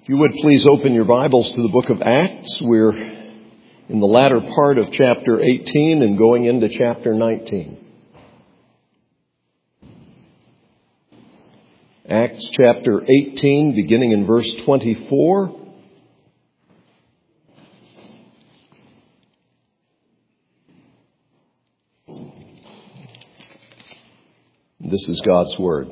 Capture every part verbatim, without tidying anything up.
If you would please open your Bibles to the book of Acts. We're in the latter part of chapter eighteen and going into chapter nineteen. Acts chapter eighteen, beginning in verse twenty-four. This is God's Word.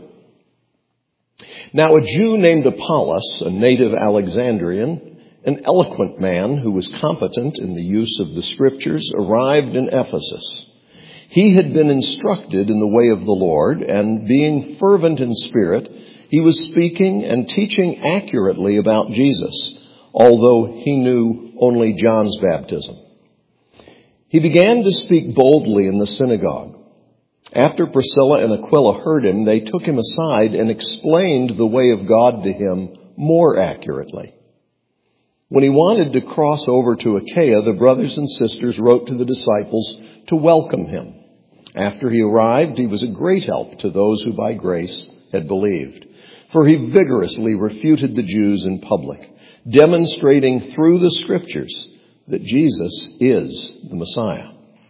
Now a Jew named Apollos, a native Alexandrian, an eloquent man who was competent in the use of the Scriptures, arrived in Ephesus. He had been instructed in the way of the Lord, and being fervent in spirit, he was speaking and teaching accurately about Jesus, although he knew only John's baptism. He began to speak boldly in the synagogue. After Priscilla and Aquila heard him, they took him aside and explained the way of God to him more accurately. When he wanted to cross over to Achaia, the brothers and sisters wrote to the disciples to welcome him. After he arrived, he was a great help to those who by grace had believed, for he vigorously refuted the Jews in public, demonstrating through the Scriptures that Jesus is the Messiah.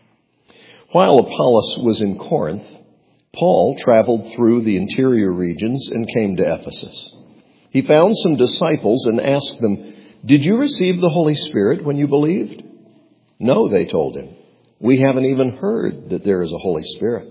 While Apollos was in Corinth, Paul traveled through the interior regions and came to Ephesus. He found some disciples and asked them, "Did you receive the Holy Spirit when you believed?" "No," they told him. "We haven't even heard that there is a Holy Spirit."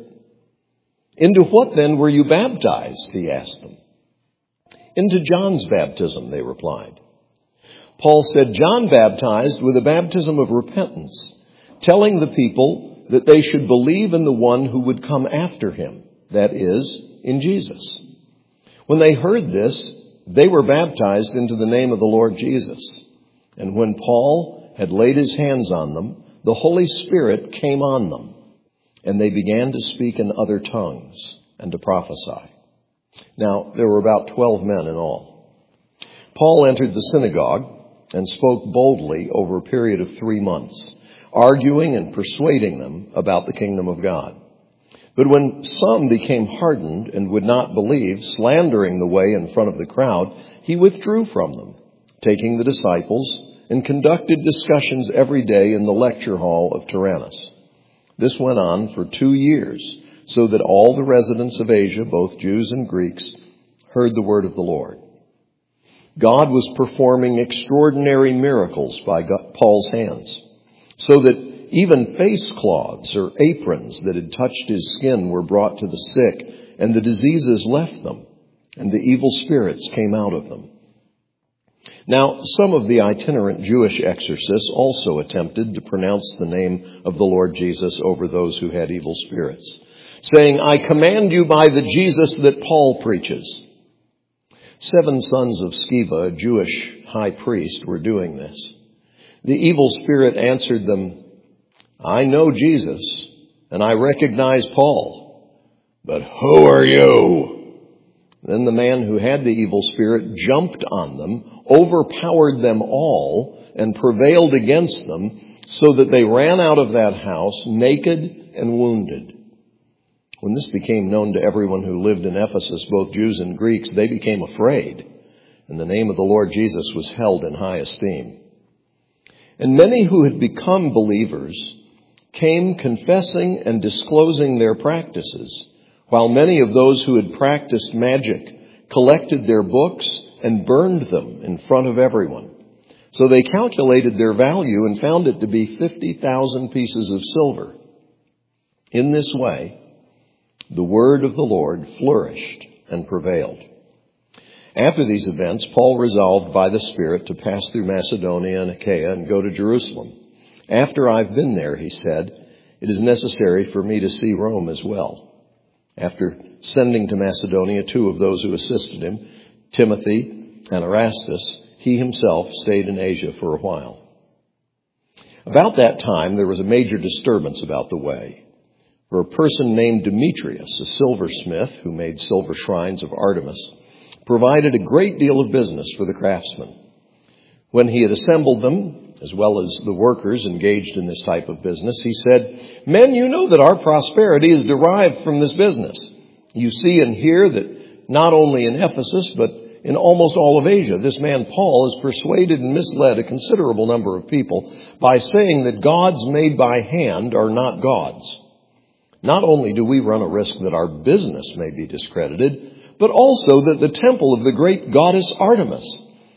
"Into what then were you baptized?" he asked them. "Into John's baptism," they replied. Paul said, "John baptized with a baptism of repentance, telling the people that they should believe in the one who would come after him, that is, in Jesus." When they heard this, they were baptized into the name of the Lord Jesus. And when Paul had laid his hands on them, the Holy Spirit came on them, and they began to speak in other tongues and to prophesy. Now, there were about twelve men in all. Paul entered the synagogue and spoke boldly over a period of three months, arguing and persuading them about the kingdom of God. But when some became hardened and would not believe, slandering the way in front of the crowd, he withdrew from them, taking the disciples, and conducted discussions every day in the lecture hall of Tyrannus. This went on for two years, so that all the residents of Asia, both Jews and Greeks, heard the word of the Lord. God was performing extraordinary miracles by Paul's hands, so that even face cloths or aprons that had touched his skin were brought to the sick, and the diseases left them, and the evil spirits came out of them. Now, some of the itinerant Jewish exorcists also attempted to pronounce the name of the Lord Jesus over those who had evil spirits, saying, "I command you by the Jesus that Paul preaches." Seven sons of Sceva, a Jewish high priest, were doing this. The evil spirit answered them, "I know Jesus, and I recognize Paul, but who are you?" Then the man who had the evil spirit jumped on them, overpowered them all, and prevailed against them, so that they ran out of that house naked and wounded. When this became known to everyone who lived in Ephesus, both Jews and Greeks, they became afraid, and the name of the Lord Jesus was held in high esteem. And many who had become believers came confessing and disclosing their practices, while many of those who had practiced magic collected their books and burned them in front of everyone. So they calculated their value and found it to be fifty thousand pieces of silver. In this way, the word of the Lord flourished and prevailed. After these events, Paul resolved by the Spirit to pass through Macedonia and Achaia and go to Jerusalem. "After I've been there," he said, "it is necessary for me to see Rome as well." After sending to Macedonia two of those who assisted him, Timothy and Erastus, he himself stayed in Asia for a while. About that time, there was a major disturbance about the way, for a person named Demetrius, a silversmith who made silver shrines of Artemis, provided a great deal of business for the craftsmen. When he had assembled them, as well as the workers engaged in this type of business, he said, "Men, you know that our prosperity is derived from this business. You see and hear that not only in Ephesus, but in almost all of Asia. This man Paul has persuaded and misled a considerable number of people by saying that gods made by hand are not gods. Not only do we run a risk that our business may be discredited, but also that the temple of the great goddess Artemis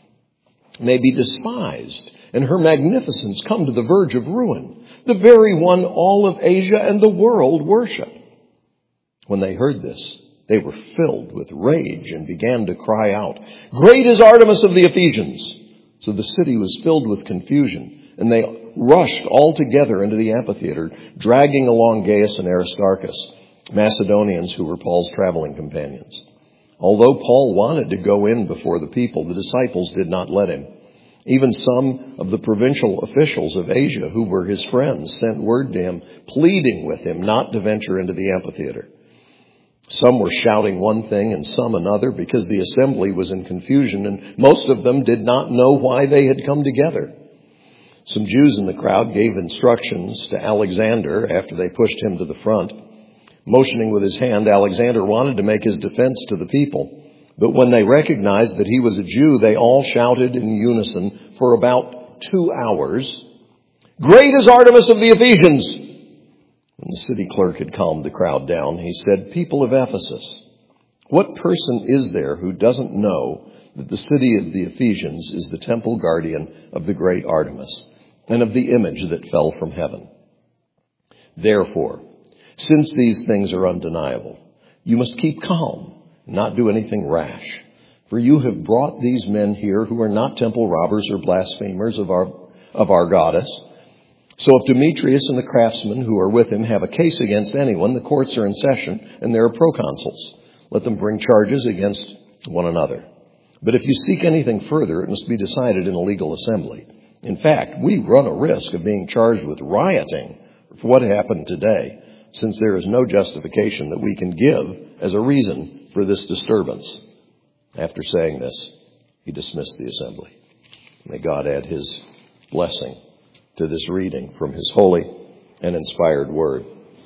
may be despised and her magnificence come to the verge of ruin, the very one all of Asia and the world worship. When they heard this, they were filled with rage and began to cry out, "Great is Artemis of the Ephesians!" So the city was filled with confusion, and they rushed all together into the amphitheater, dragging along Gaius and Aristarchus, Macedonians who were Paul's traveling companions. Although Paul wanted to go in before the people, the disciples did not let him. Even some of the provincial officials of Asia who were his friends sent word to him, pleading with him not to venture into the amphitheater. Some were shouting one thing and some another because the assembly was in confusion, and most of them did not know why they had come together. Some Jews in the crowd gave instructions to Alexander after they pushed him to the front. Motioning with his hand, Alexander wanted to make his defense to the people. But when they recognized that he was a Jew, they all shouted in unison for about two hours, "Great is Artemis of the Ephesians!" When the city clerk had calmed the crowd down, he said, "People of Ephesus, what person is there who doesn't know that the city of the Ephesians is the temple guardian of the great Artemis and of the image that fell from heaven? Therefore, since these things are undeniable, you must keep calm, not do anything rash. For you have brought these men here who are not temple robbers or blasphemers of our, of our goddess. So if Demetrius and the craftsmen who are with him have a case against anyone, the courts are in session and there are proconsuls. Let them bring charges against one another. But if you seek anything further, it must be decided in a legal assembly. In fact, we run a risk of being charged with rioting for what happened today, since there is no justification that we can give as a reason for this disturbance." After saying this, he dismissed the assembly. May God add his blessing to this reading from his holy and inspired word.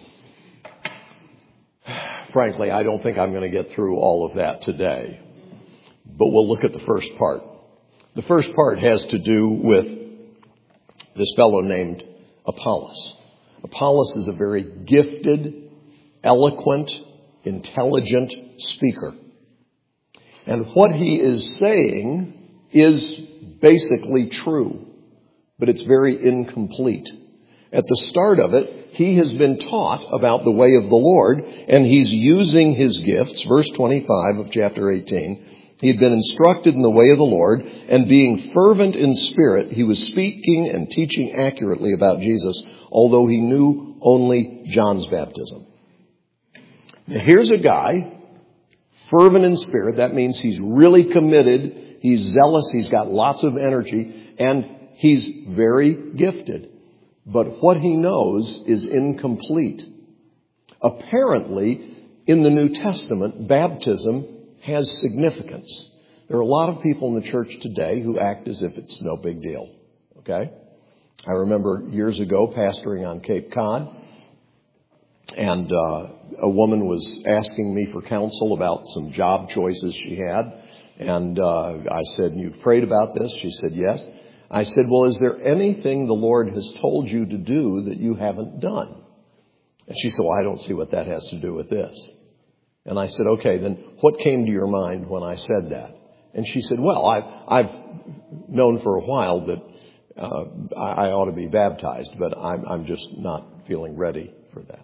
Frankly, I don't think I'm going to get through all of that today, but we'll look at the first part. The first part has to do with this fellow named Apollos. Apollos is a very gifted, eloquent, intelligent speaker. And what he is saying is basically true, but it's very incomplete. At the start of it, he has been taught about the way of the Lord, and he's using his gifts. Verse twenty-five of chapter eighteen. He had been instructed in the way of the Lord, and being fervent in spirit, he was speaking and teaching accurately about Jesus, although he knew only John's baptism. Now, here's a guy, fervent in spirit. That means he's really committed. He's zealous. He's got lots of energy, and he's very gifted. But what he knows is incomplete. Apparently, in the New Testament, baptism has significance. There are a lot of people in the church today who act as if it's no big deal. Okay? I remember years ago pastoring on Cape Cod, and uh, a woman was asking me for counsel about some job choices she had. And uh, I said, "You've prayed about this?" She said, "Yes." I said, "Well, is there anything the Lord has told you to do that you haven't done?" And she said, "Well, I don't see what that has to do with this." And I said, "Okay, then what came to your mind when I said that?" And she said, "Well, I've, I've known for a while that uh, I, I ought to be baptized, but I'm, I'm just not feeling ready for that."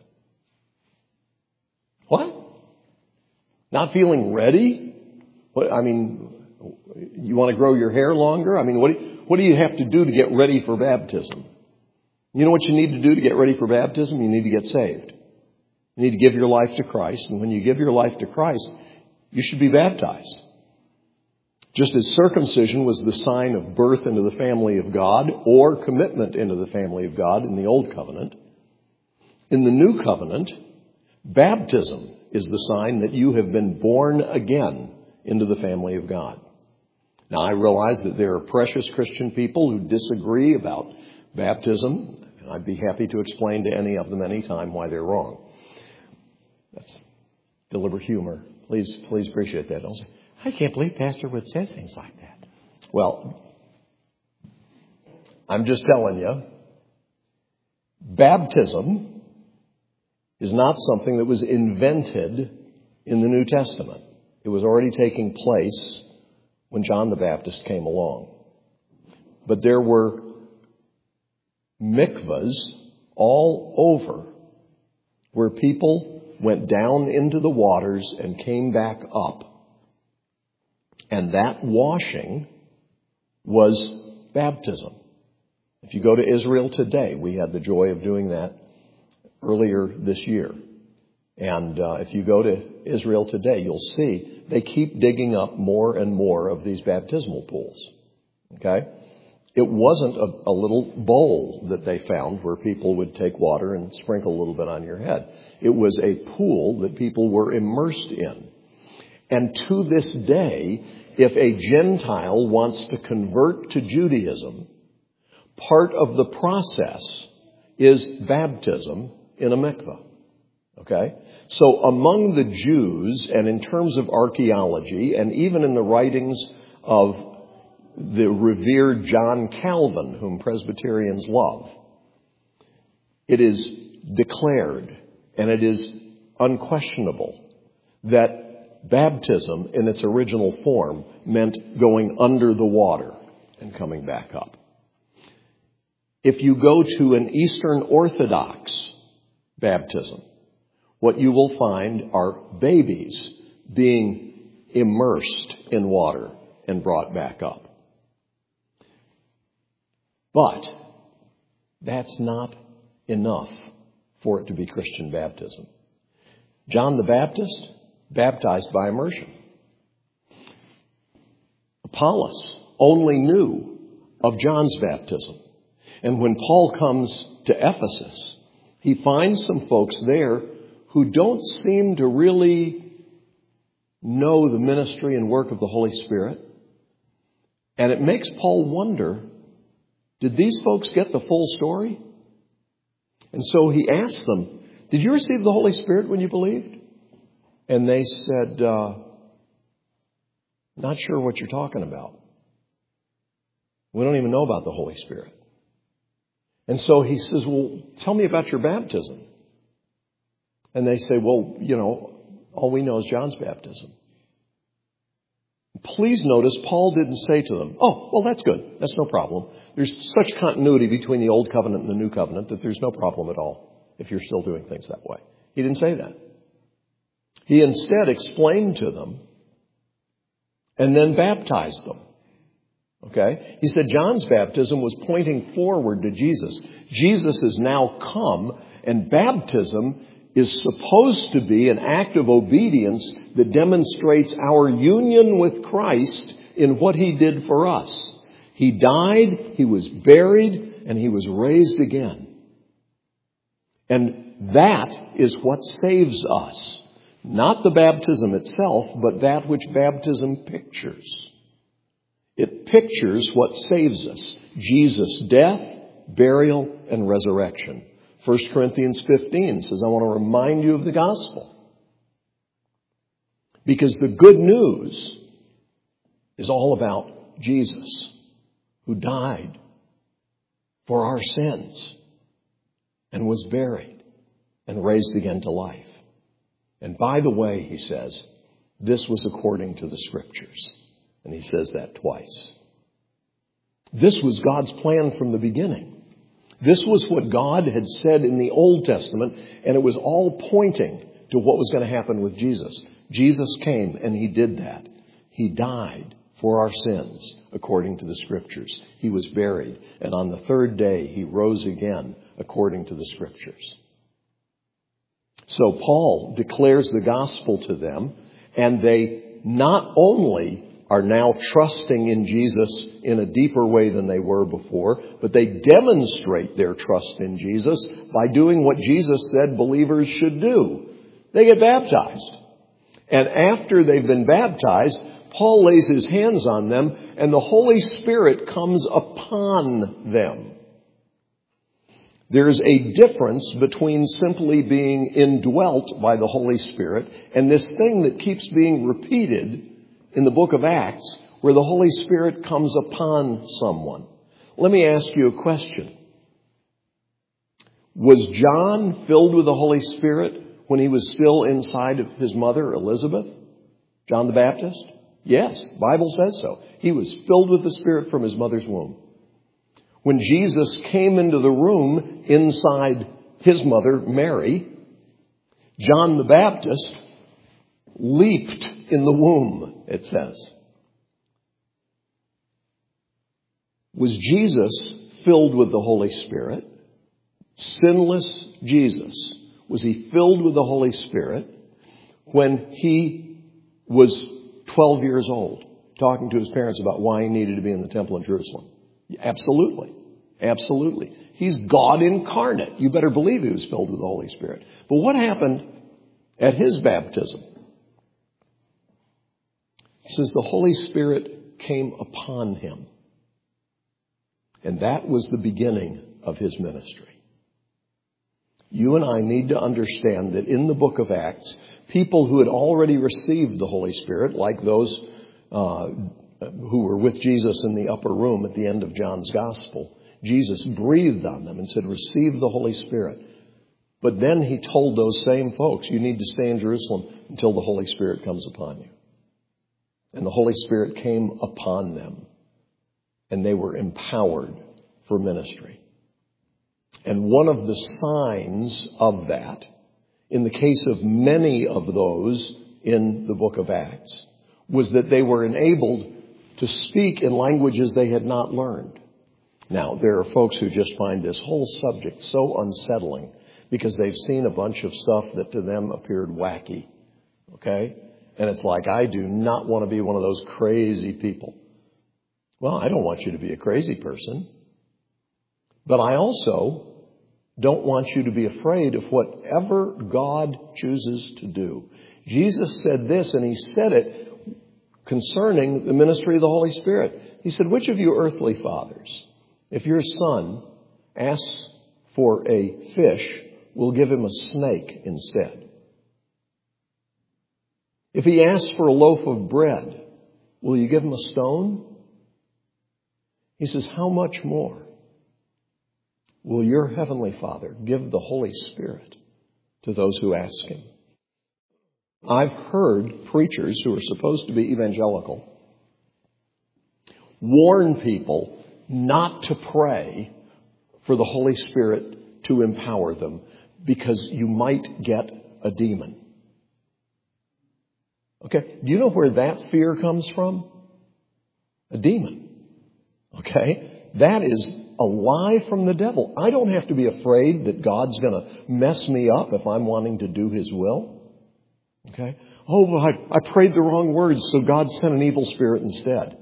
What? Not feeling ready? What? I mean, you want to grow your hair longer? I mean, what do you, what do you have to do to get ready for baptism? You know what you need to do to get ready for baptism? You need to get saved. You need to give your life to Christ. And when you give your life to Christ, you should be baptized. Just as circumcision was the sign of birth into the family of God or commitment into the family of God in the Old Covenant, in the New Covenant, baptism is the sign that you have been born again into the family of God. Now, I realize that there are precious Christian people who disagree about baptism, and I'd be happy to explain to any of them anytime why they're wrong. That's deliberate humor. Please, please appreciate that. Don't say, I can't believe Pastor would say things like that. Well, I'm just telling you, baptism is not something that was invented in the New Testament. It was already taking place when John the Baptist came along. But there were mikvahs all over where people went down into the waters and came back up. And that washing was baptism. If you go to Israel today, we had the joy of doing that earlier this year. And uh, if you go to Israel today, you'll see they keep digging up more and more of these baptismal pools. Okay? It wasn't a, a little bowl that they found where people would take water and sprinkle a little bit on your head. It was a pool that people were immersed in. And to this day, if a Gentile wants to convert to Judaism, part of the process is baptism in a mikvah. Okay? So among the Jews, and in terms of archaeology, and even in the writings of the revered John Calvin, whom Presbyterians love, it is declared, and it is unquestionable, that baptism in its original form meant going under the water and coming back up. If you go to an Eastern Orthodox baptism, what you will find are babies being immersed in water and brought back up. But that's not enough for it to be Christian baptism. John the Baptist baptized by immersion. Apollos only knew of John's baptism. And when Paul comes to Ephesus, he finds some folks there who don't seem to really know the ministry and work of the Holy Spirit. And it makes Paul wonder, did these folks get the full story? And so he asked them, did you receive the Holy Spirit when you believed? And they said, uh, not sure what you're talking about. We don't even know about the Holy Spirit. And so he says, well, tell me about your baptism. And they say, well, you know, all we know is John's baptism. Please notice Paul didn't say to them, oh, well, that's good. That's no problem. There's such continuity between the Old Covenant and the New Covenant that there's no problem at all if you're still doing things that way. He didn't say that. He instead explained to them and then baptized them. Okay? He said John's baptism was pointing forward to Jesus. Jesus has now come, and baptism is supposed to be an act of obedience that demonstrates our union with Christ in what He did for us. He died, He was buried, and He was raised again. And that is what saves us. Not the baptism itself, but that which baptism pictures. It pictures what saves us. Jesus' death, burial, and resurrection. First Corinthians fifteen says, I want to remind you of the gospel. Because the good news is all about Jesus, who died for our sins and was buried and raised again to life. And by the way, he says, this was according to the Scriptures. And he says that twice. This was God's plan from the beginning. This was what God had said in the Old Testament, and it was all pointing to what was going to happen with Jesus. Jesus came, and He did that. He died for our sins, according to the Scriptures. He was buried, and on the third day, He rose again, according to the Scriptures. So Paul declares the gospel to them, and they not only are now trusting in Jesus in a deeper way than they were before, but they demonstrate their trust in Jesus by doing what Jesus said believers should do. They get baptized. And after they've been baptized, Paul lays his hands on them, and the Holy Spirit comes upon them. There's a difference between simply being indwelt by the Holy Spirit and this thing that keeps being repeated in the book of Acts where the Holy Spirit comes upon someone. Let me ask you a question. Was John filled with the Holy Spirit when he was still inside of his mother, Elizabeth? John the Baptist? Yes, the Bible says so. He was filled with the Spirit from his mother's womb. When Jesus came into the room inside his mother, Mary, John the Baptist leaped in the womb, it says. Was Jesus filled with the Holy Spirit? Sinless Jesus. Was he filled with the Holy Spirit when he was twelve years old, talking to his parents about why he needed to be in the temple in Jerusalem? Absolutely. Absolutely. He's God incarnate. You better believe he was filled with the Holy Spirit. But what happened at his baptism? It says the Holy Spirit came upon him. And that was the beginning of his ministry. You and I need to understand that in the book of Acts, people who had already received the Holy Spirit, like those uh, who were with Jesus in the upper room at the end of John's Gospel, Jesus breathed on them and said, receive the Holy Spirit. But then he told those same folks, you need to stay in Jerusalem until the Holy Spirit comes upon you. And the Holy Spirit came upon them, and they were empowered for ministry. And one of the signs of that, in the case of many of those in the book of Acts, was that they were enabled to speak in languages they had not learned. Now, there are folks who just find this whole subject so unsettling because they've seen a bunch of stuff that to them appeared wacky. Okay? And it's like, I do not want to be one of those crazy people. Well, I don't want you to be a crazy person. But I also don't want you to be afraid of whatever God chooses to do. Jesus said this, and he said it concerning the ministry of the Holy Spirit. He said, which of you earthly fathers, if your son asks for a fish, will give him a snake instead? If he asks for a loaf of bread, will you give him a stone? He says, how much more will your heavenly Father give the Holy Spirit to those who ask him? I've heard preachers who are supposed to be evangelical warn people not to pray for the Holy Spirit to empower them because you might get a demon. Okay, do you know where that fear comes from? A demon. Okay, that is a lie from the devil. I don't have to be afraid that God's going to mess me up if I'm wanting to do his will. Okay, oh, well, I, I prayed the wrong words, so God sent an evil spirit instead.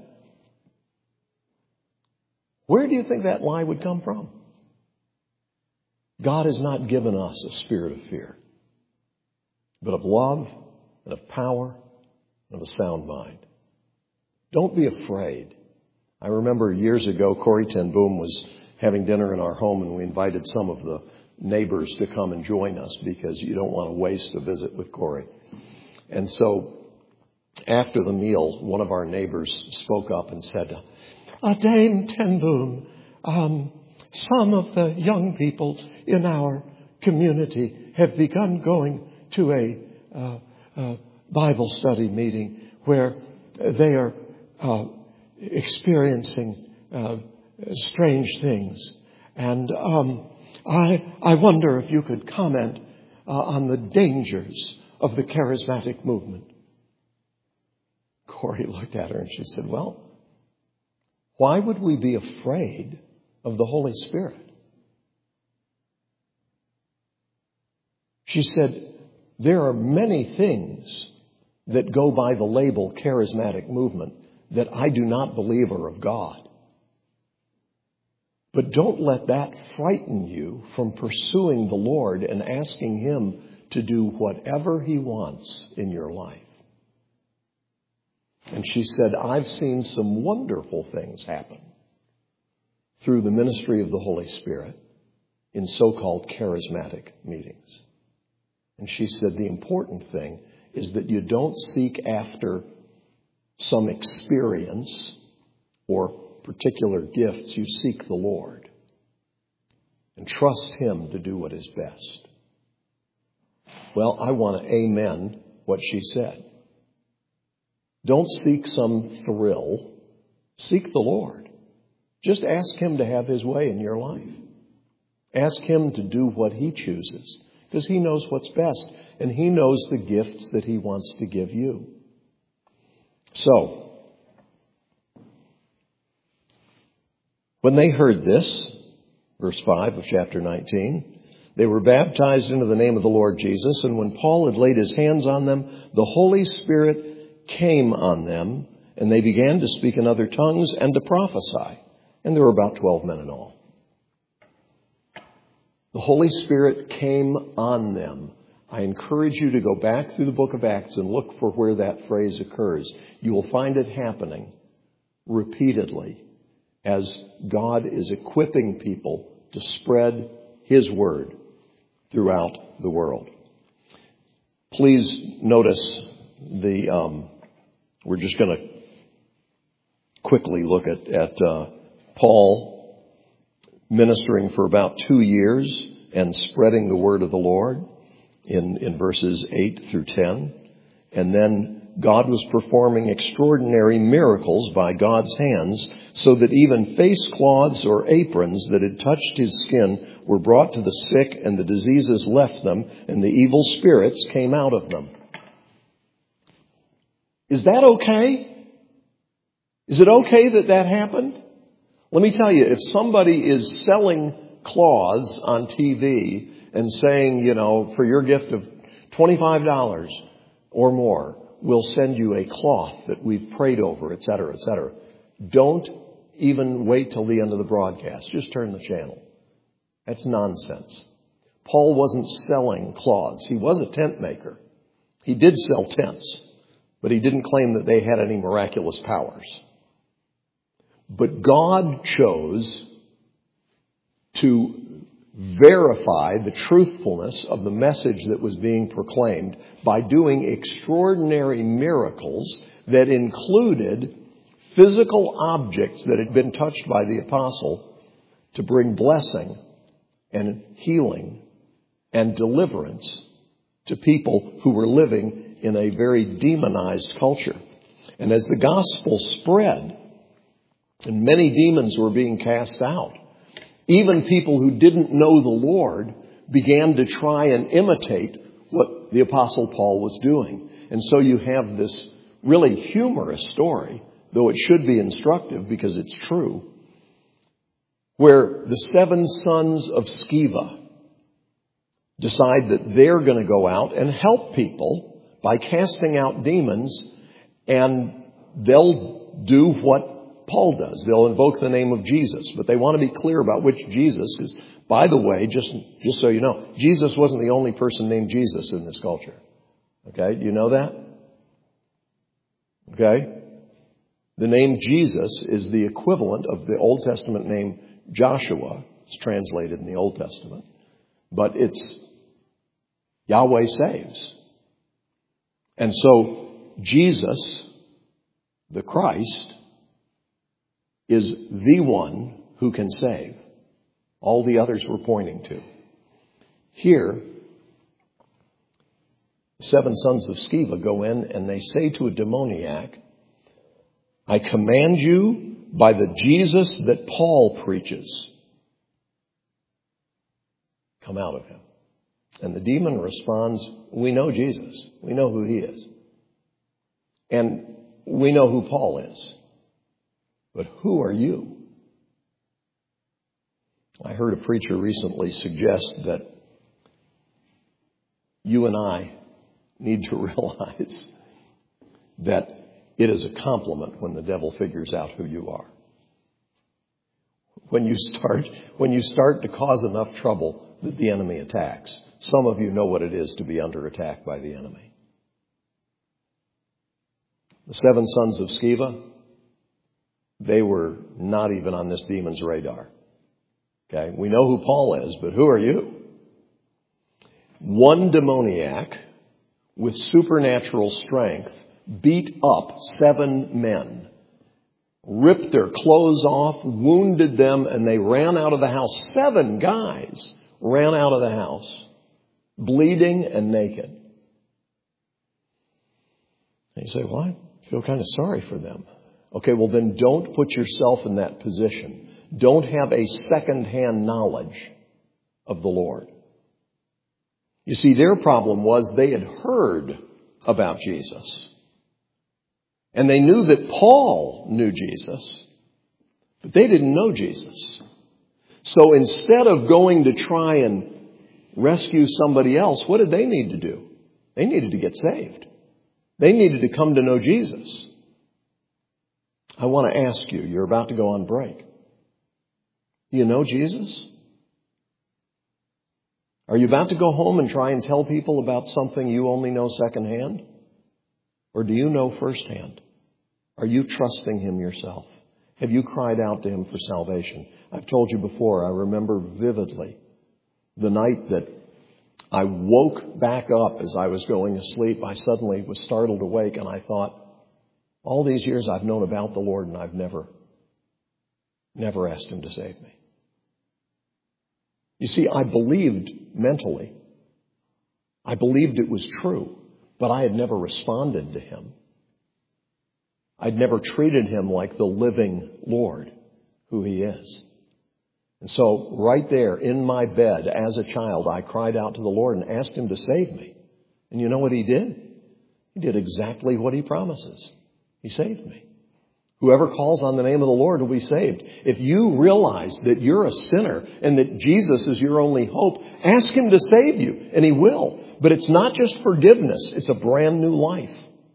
Where do you think that lie would come from? God has not given us a spirit of fear, but of love and of power and of a sound mind. Don't be afraid. I remember years ago, Corrie ten Boom was having dinner in our home, and we invited some of the neighbors to come and join us because you don't want to waste a visit with Corrie. And so after the meal, one of our neighbors spoke up and said, uh, Dame ten Boom, um, some of the young people in our community have begun going to a uh, uh, Bible study meeting where they are uh, experiencing uh, strange things. And um, I, I wonder if you could comment uh, on the dangers of the charismatic movement. Corrie looked at her and she said, well, why would we be afraid of the Holy Spirit? She said, there are many things that go by the label charismatic movement that I do not believe are of God. But don't let that frighten you from pursuing the Lord and asking him to do whatever he wants in your life. And she said, I've seen some wonderful things happen through the ministry of the Holy Spirit in so-called charismatic meetings. And she said, the important thing is that you don't seek after some experience or particular gifts, you seek the Lord and trust Him to do what is best. Well, I want to amen what she said. Don't seek some thrill. Seek the Lord. Just ask Him to have His way in your life. Ask Him to do what He chooses, because He knows what's best, and He knows the gifts that He wants to give you. So, when they heard this, verse five of chapter nineteen, they were baptized into the name of the Lord Jesus, and when Paul had laid his hands on them, the Holy Spirit came on them, and they began to speak in other tongues and to prophesy. And there were about twelve men in all. The Holy Spirit came on them. I encourage you to go back through the book of Acts and look for where that phrase occurs. You will find it happening repeatedly as God is equipping people to spread His word throughout the world. Please notice the, um, we're just going to quickly look at, at uh, Paul ministering for about two years and spreading the word of the Lord in, in verses eight through ten. And then God was performing extraordinary miracles by God's hands, so that even face cloths or aprons that had touched his skin were brought to the sick, and the diseases left them, and the evil spirits came out of them. Is that okay? Is it okay that that happened? Let me tell you, if somebody is selling cloths on T V and saying, you know, for your gift of twenty-five dollars or more, we'll send you a cloth that we've prayed over, et cetera, et cetera. Don't even wait till the end of the broadcast. Just turn the channel. That's nonsense. Paul wasn't selling cloths. He was a tent maker. He did sell tents, but he didn't claim that they had any miraculous powers. But God chose to verify the truthfulness of the message that was being proclaimed by doing extraordinary miracles that included physical objects that had been touched by the apostle to bring blessing and healing and deliverance to people who were living in a very demonized culture. And as the gospel spread, and many demons were being cast out, even people who didn't know the Lord began to try and imitate what the Apostle Paul was doing. And so you have this really humorous story, though it should be instructive because it's true, where the seven sons of Sceva decide that they're going to go out and help people by casting out demons, and they'll do what Paul does. They'll invoke the name of Jesus, but they want to be clear about which Jesus, because, by the way, just, just so you know, Jesus wasn't the only person named Jesus in this culture. Okay? Do you know that? Okay? The name Jesus is the equivalent of the Old Testament name Joshua. It's translated in the Old Testament. But it's Yahweh saves. And so Jesus, the Christ, is the one who can save. All the others were pointing to. Here, the seven sons of Sceva go in and they say to a demoniac, I command you by the Jesus that Paul preaches, come out of him. And the demon responds, we know Jesus. We know who he is. And we know who Paul is. But who are you? I heard a preacher recently suggest that you and I need to realize that it is a compliment when the devil figures out who you are. When you start, when you start to cause enough trouble that the enemy attacks. Some of you know what it is to be under attack by the enemy. The seven sons of Sceva, they were not even on this demon's radar. Okay, we know who Paul is, but who are you? One demoniac with supernatural strength beat up seven men, ripped their clothes off, wounded them, and they ran out of the house. Seven guys ran out of the house, bleeding and naked. And you say, well, I feel kind of sorry for them. Okay, well then don't put yourself in that position. Don't have a second-hand knowledge of the Lord. You see, their problem was they had heard about Jesus. And they knew that Paul knew Jesus, but they didn't know Jesus. So instead of going to try and rescue somebody else, what did they need to do? They needed to get saved. They needed to come to know Jesus. I want to ask you, you're about to go on break. Do you know Jesus? Are you about to go home and try and tell people about something you only know secondhand? Or do you know firsthand? Are you trusting Him yourself? Have you cried out to Him for salvation? I've told you before, I remember vividly the night that I woke back up as I was going to sleep. I suddenly was startled awake and I thought, all these years I've known about the Lord and I've never, never asked Him to save me. You see, I believed mentally. I believed it was true, but I had never responded to Him. I'd never treated Him like the living Lord who He is. And so right there in my bed as a child, I cried out to the Lord and asked Him to save me. And you know what He did? He did exactly what He promises. He saved me. Whoever calls on the name of the Lord will be saved. If you realize that you're a sinner and that Jesus is your only hope, ask Him to save you, and He will. But it's not just forgiveness. It's a brand new life.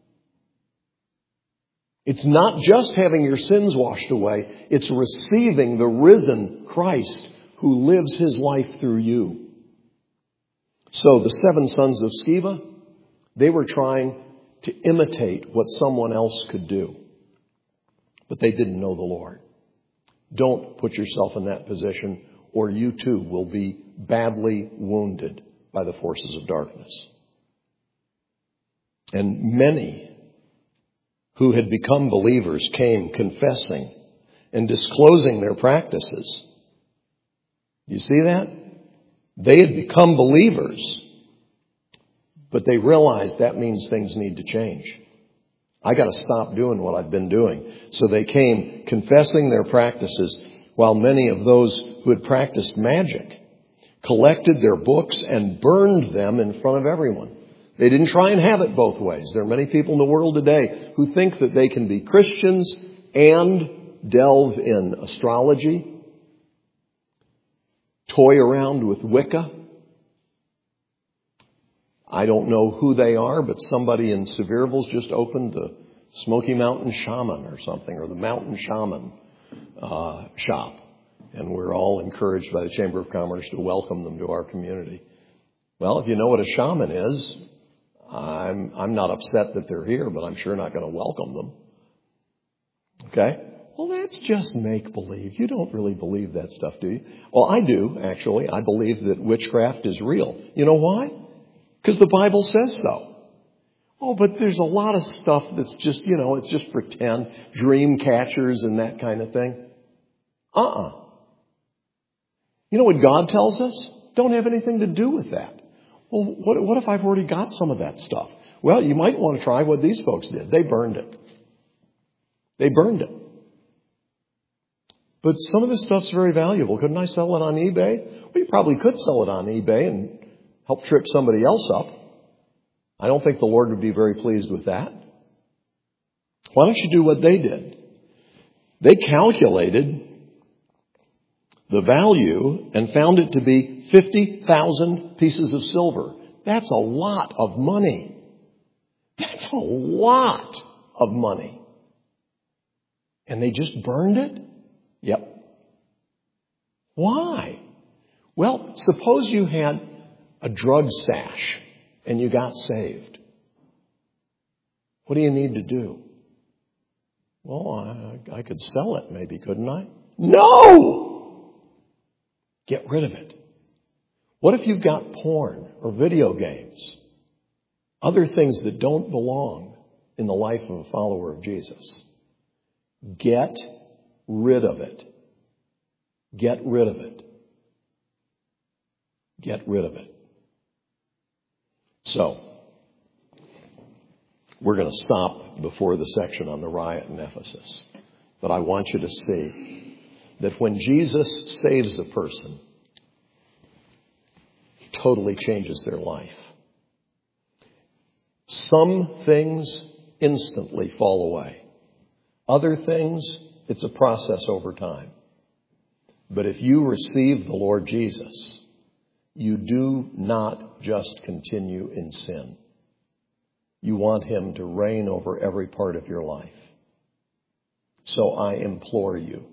It's not just having your sins washed away. It's receiving the risen Christ who lives His life through you. So the seven sons of Sceva, they were trying to imitate what someone else could do. But they didn't know the Lord. Don't put yourself in that position, or you too will be badly wounded by the forces of darkness. And many who had become believers came confessing and disclosing their practices. You see that? They had become believers, but they realized that means things need to change. I got to stop doing what I've been doing. So they came confessing their practices, while many of those who had practiced magic collected their books and burned them in front of everyone. They didn't try and have it both ways. There are many people in the world today who think that they can be Christians and delve in astrology, toy around with Wicca. I don't know who they are, but somebody in Sevierville's just opened the Smoky Mountain Shaman or something, or the Mountain Shaman uh, shop. And we're all encouraged by the Chamber of Commerce to welcome them to our community. Well, if you know what a shaman is, I'm, I'm not upset that they're here, but I'm sure not going to welcome them. Okay? Well, that's just make-believe. You don't really believe that stuff, do you? Well, I do, actually. I believe that witchcraft is real. You know why? Because the Bible says so. Oh, but there's a lot of stuff that's just, you know, it's just pretend, dream catchers and that kind of thing. Uh-uh. You know what God tells us? Don't have anything to do with that. Well, what, what if I've already got some of that stuff? Well, you might want to try what these folks did. They burned it. They burned it. But some of this stuff's very valuable. Couldn't I sell it on eBay? Well, you probably could sell it on eBay and help trip somebody else up. I don't think the Lord would be very pleased with that. Why don't you do what they did? They calculated the value and found it to be fifty thousand pieces of silver. That's a lot of money. That's a lot of money. And they just burned it? Yep. Why? Well, suppose you had a drug stash and you got saved. What do you need to do? Well, I, I could sell it maybe, couldn't I? No! Get rid of it. What if you've got porn or video games, other things that don't belong in the life of a follower of Jesus. Get rid of it. Get rid of it. Get rid of it. So, we're going to stop before the section on the riot in Ephesus. But I want you to see that when Jesus saves a person, he totally changes their life. Some things instantly fall away. Other things, it's a process over time. But if you receive the Lord Jesus, you do not just continue in sin. You want him to reign over every part of your life. So I implore you,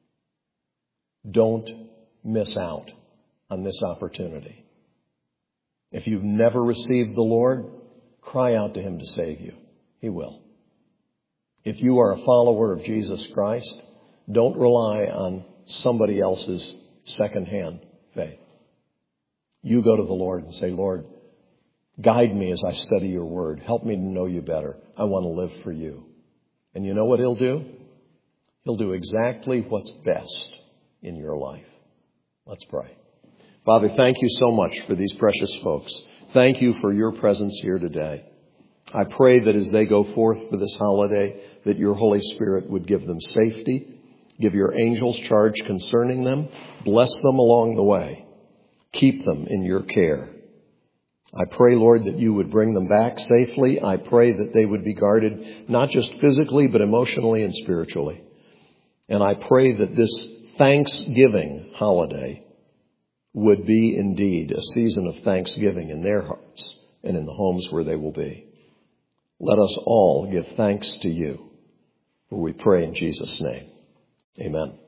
don't miss out on this opportunity. If you've never received the Lord, cry out to him to save you. He will. If you are a follower of Jesus Christ, don't rely on somebody else's secondhand faith. You go to the Lord and say, Lord, guide me as I study your word. Help me to know you better. I want to live for you. And you know what he'll do? He'll do exactly what's best in your life. Let's pray. Father, thank you so much for these precious folks. Thank you for your presence here today. I pray that as they go forth for this holiday, that your Holy Spirit would give them safety, give your angels charge concerning them, bless them along the way, keep them in your care. I pray, Lord, that you would bring them back safely. I pray that they would be guarded not just physically, but emotionally and spiritually. And I pray that this Thanksgiving holiday would be indeed a season of thanksgiving in their hearts and in the homes where they will be. Let us all give thanks to you, for we pray in Jesus' name. Amen.